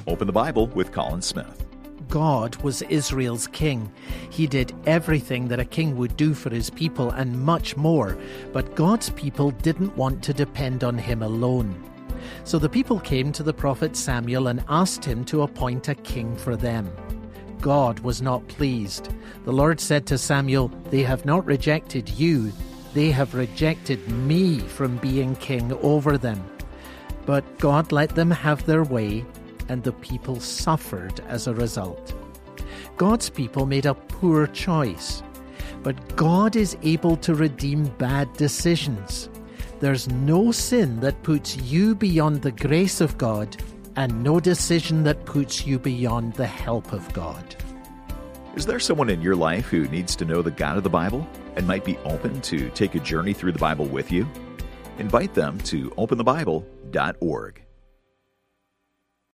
Open the Bible with Colin Smith. God was Israel's king. He did everything that a king would do for his people and much more, but God's people didn't want to depend on him alone. So the people came to the prophet Samuel and asked him to appoint a king for them. God was not pleased. The Lord said to Samuel, "They have not rejected you, they have rejected me from being king over them." But God let them have their way, and the people suffered as a result. God's people made a poor choice, but God is able to redeem bad decisions. There's no sin that puts you beyond the grace of God, and no decision that puts you beyond the help of God. Is there someone in your life who needs to know the God of the Bible and might be open to take a journey through the Bible with you? Invite them to openthebible.org.